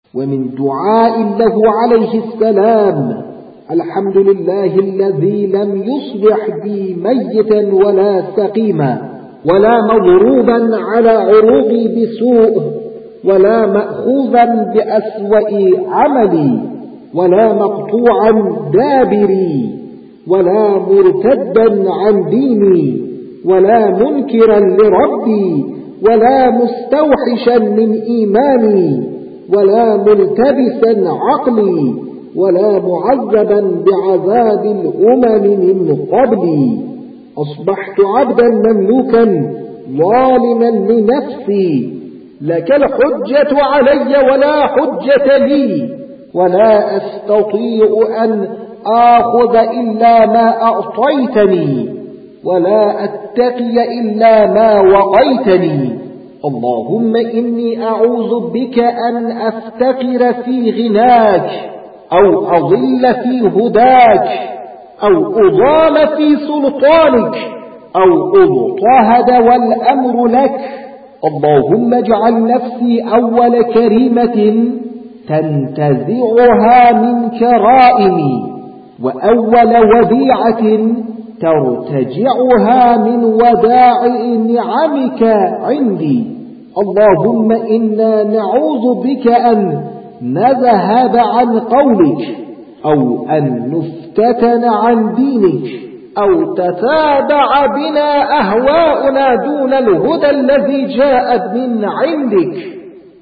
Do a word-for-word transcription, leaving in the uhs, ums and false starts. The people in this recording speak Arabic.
ومن دعاء له عليه السلام: الحمد لله الذي لم يصبح بي ميتا ولا سقيما، ولا مضروبا على عروقي بسوء، ولا مأخوذا بأسوأ عملي، ولا مقطوعا دابري، ولا مرتدا عن ديني، ولا منكرا لربي، ولا مستوحشا من إيماني، ولا ملتبسا عقلي، ولا معذبا بعذاب الأمم من قبلي. أصبحت عبدا مملوكا ظالما لنفسي، لك الحجة علي ولا حجة لي، ولا أستطيع أن آخذ إلا ما أعطيتني، ولا أتقي إلا ما وقيتني. اللهم إني أعوذ بك أن أفتقر في غناك، أو أضل في هداك، أو أضام في سلطانك، أو أضطهد والأمر لك. اللهم اجعل نفسي أول كريمة تنتزعها من كرائمي، وأول وديعة ترتجعها من ودائع نعمك عندي. اللهم إنا نعوذ بك أن نذهب عن قولك، أو أن نفتتن عن دينك، أو تتابع بنا أهواؤنا دون الهدى الذي جاءت من عندك.